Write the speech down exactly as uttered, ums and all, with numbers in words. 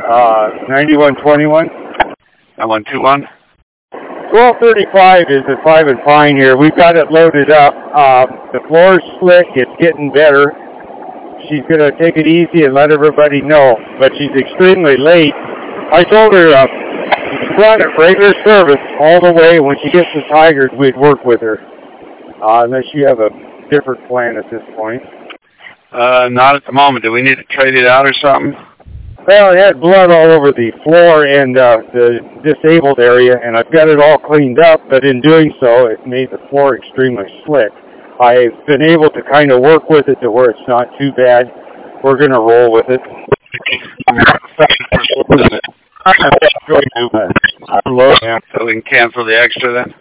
Uh, ninety-one twenty-one. nine one two one. twelve thirty-five is at five and Pine here. We've got it loaded up. Uh, the floor's slick. It's getting better. She's going to take it easy and let everybody know, but she's extremely late. I told her uh, run at regular service all the way. When she gets to Tigers, we'd work with her, uh, unless you have a different plan at this point. Uh, not at the moment. Do we need to trade it out or something? Well, it had blood all over the floor and uh, the disabled area, and I've got it all cleaned up, but in doing so, it made the floor extremely slick. I've been able to kind of work with it to where it's not too bad. We're going to roll with it. So we can cancel the extra then?